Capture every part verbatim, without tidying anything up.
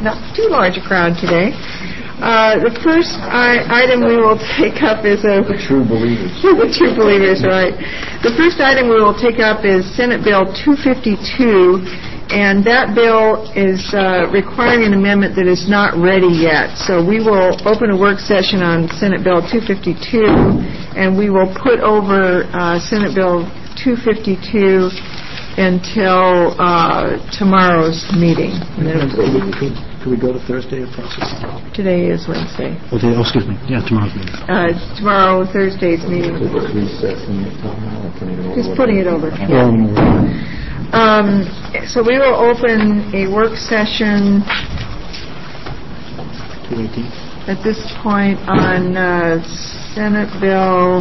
not too large a crowd today. Uh, the first I- item we will take up is a... The true believers. The true believers, right. The first item we will take up is Senate Bill two fifty-two, and that bill is uh, requiring an amendment that is not ready yet. So we will open a work session on Senate Bill two fifty-two, and we will put over uh, Senate Bill two fifty-two until uh, tomorrow's meeting. Can we go to Thursday or process? Today is Wednesday. Oh, today, oh, excuse me. Yeah, tomorrow's meeting. Uh, tomorrow, Thursday's meeting. Just putting it over. Yeah. Um, so we will open a work session two eighteen at this point on uh, Senate Bill.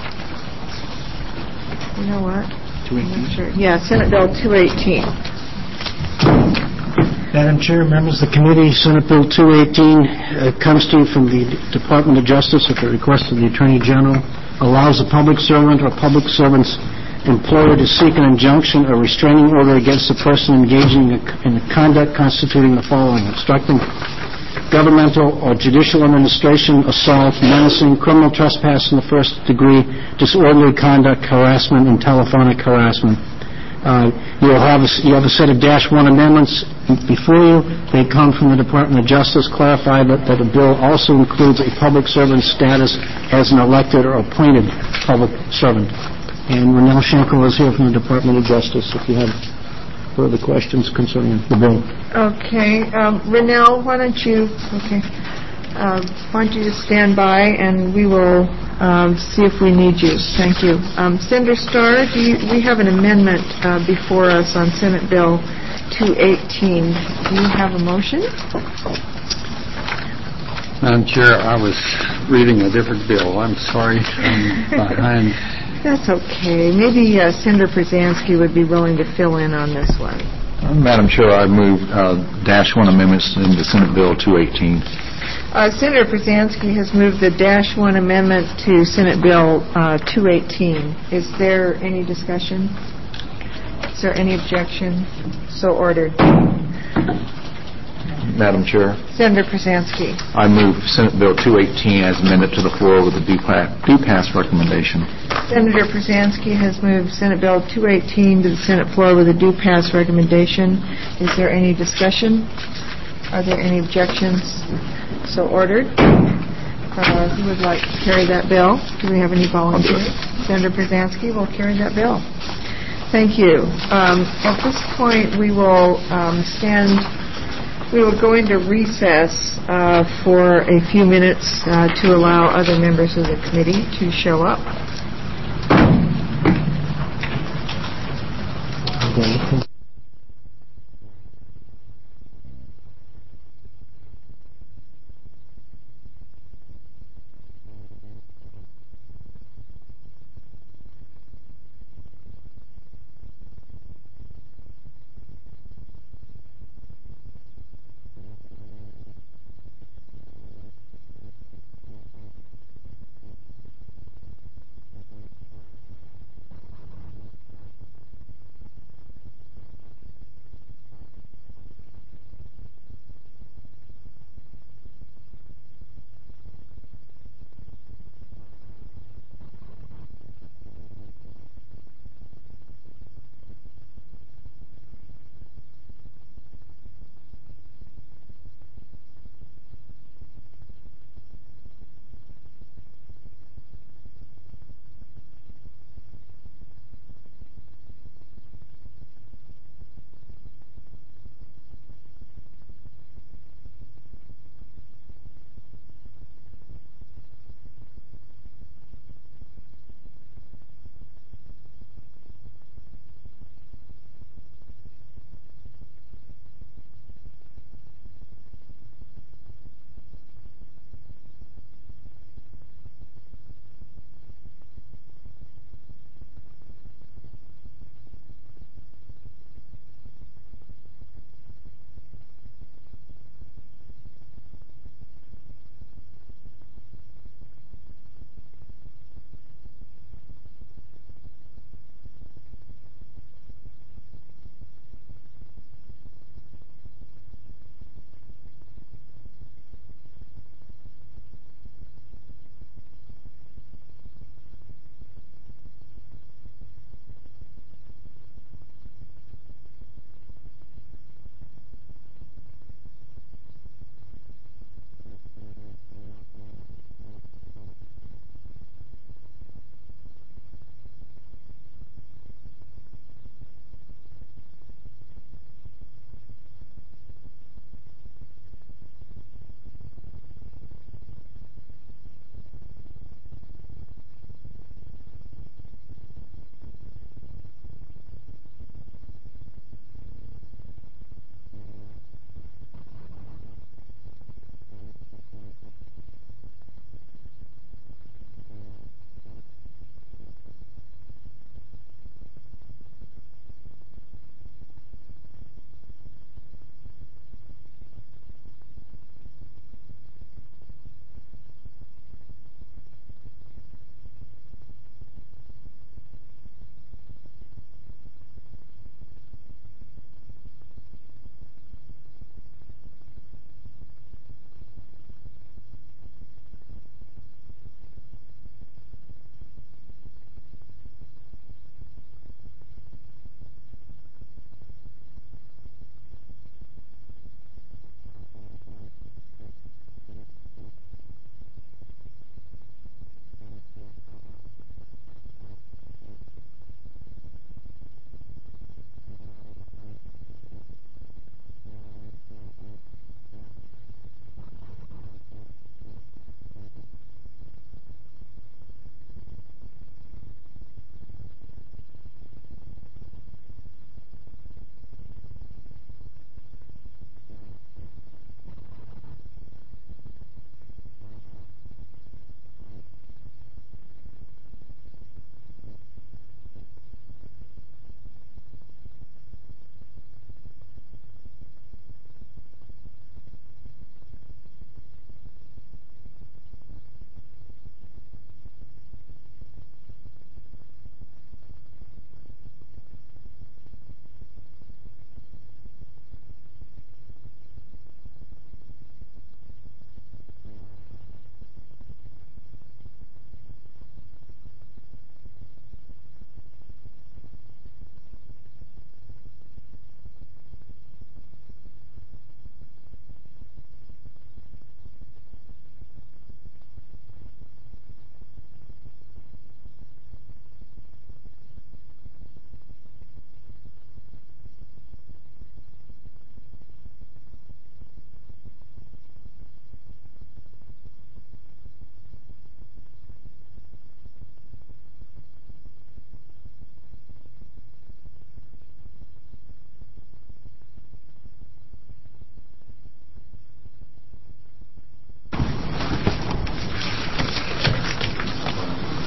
You know what? two eighteen Sure. Yeah, Senate Bill two eighteen. Madam Chair, members of the committee, Senate Bill two eighteen uh, comes to you from the Department of Justice at the request of the Attorney General, allows a public servant or public servant's employer to seek an injunction or restraining order against a person engaging in the conduct constituting the following: obstructing governmental or judicial administration, assault, menacing, criminal trespass in the first degree, disorderly conduct, harassment, and telephonic harassment. Uh, you will have a, you have a set of dash one amendments before you. They come from the Department of Justice. Clarify that, that the bill also includes a public servant's status as an elected or appointed public servant. And Renelle Schenkel is here from the Department of Justice if you have further questions concerning the bill. Okay. Um, Renelle, why don't you, okay, uh, why don't you just stand by and we will um, see if we need you. Thank you. Um, Senator Starr, do you, we have an amendment uh, before us on Senate Bill two eighteen. Do you have a motion? Madam Chair, I was reading a different bill. I'm sorry. I'm behind. That's okay. Maybe uh, Senator Przansky would be willing to fill in on this one. Uh, Madam Chair, I move uh, dash one amendments in the Senate Bill two eighteen. Uh, Senator Przansky has moved the dash one amendment to Senate Bill uh, two eighteen. Is there any discussion? Is there any objection? So ordered. Madam Chair, Senator Przansky. I move Senate Bill two eighteen as amended to the floor with a due pa- due pass recommendation. Senator Przansky has moved Senate Bill two eighteen to the Senate floor with a due pass recommendation. Is there any discussion? Are there any objections? So ordered. Uh, who would like to carry that bill? Do we have any volunteers? Senator Przansky will carry that bill. Thank you. Um, at this point, we will um, stand. We will go into recess uh, for a few minutes uh, to allow other members of the committee to show up. Okay.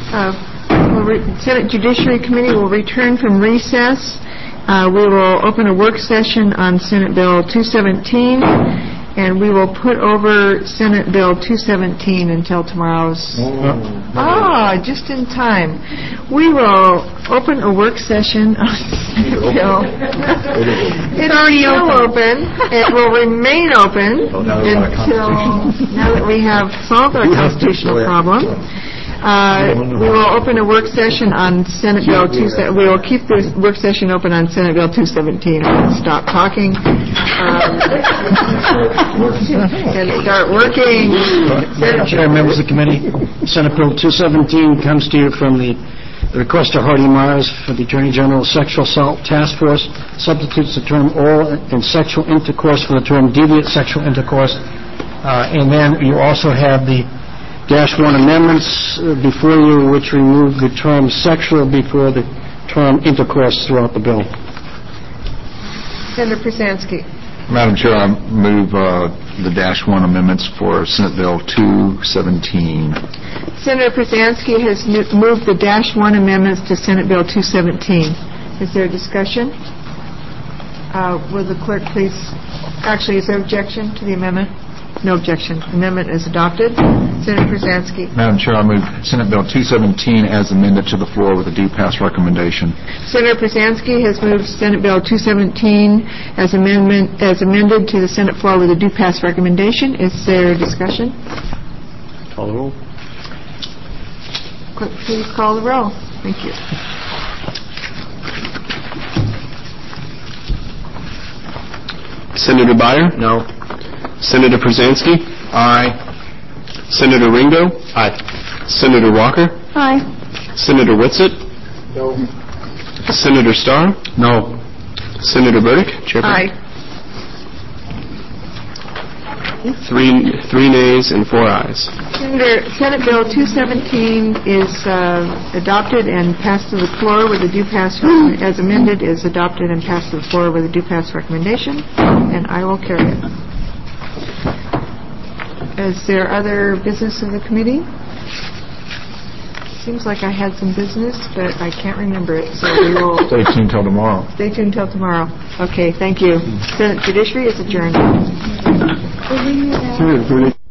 Uh, we'll re- Senate Judiciary Committee will return from recess. Uh, We will open a work session on Senate Bill two seventeen, and we will put over Senate Bill two seventeen until tomorrow's... Ah, just in time. We will open a work session on Senate Bill. It's already open. It will remain open until, now that we have solved our constitutional problem. Uh, we will open a work session on Senate Bill two. We will keep the work session open on Senate Bill two seventeen and stop talking um, and start working. Madam Chair, members of the committee, Senate Bill two seventeen comes to you from the requester Hardy Myers for the Attorney General Sexual Assault Task Force. Substitutes the term oral and sexual intercourse for the term deviant sexual intercourse. Uh, and then you also have the Dash one amendments uh, before you, which remove the term sexual before the term intercourse throughout the bill. Senator Przansky. Madam Chair, I move uh, the Dash one amendments for Senate Bill two seventeen. Senator Przansky has n- moved the Dash one amendments to Senate Bill two seventeen. Is there a discussion? Uh, will the clerk please... Actually, is there objection to the amendment? No objection. Amendment is adopted. Senator Przansky. Madam Chair, I move Senate Bill two seventeen as amended to the floor with a due pass recommendation. Senator Przansky has moved Senate Bill two seventeen as amendment as amended to the Senate floor with a due pass recommendation. Is there discussion? Call the roll. Clerk, please call the roll. Thank you. Senator Byer? No. Senator Przansky? Aye. Senator Ringo? Aye. Senator Walker? Aye. Senator Whitsitt? No. Senator Starr? No. Senator Burdick? Chairperson. Aye. Three, three nays and four ayes. Senator, Senate Bill two seventeen is uh, adopted and passed to the floor with a due pass, as amended, is adopted and passed to the floor with a due pass recommendation, and I will carry it. Is there other business of the committee? Seems like I had some business, but I can't remember it, so we will... Stay tuned till tomorrow. Stay tuned till tomorrow. Okay, thank you. Senate Judiciary is adjourned.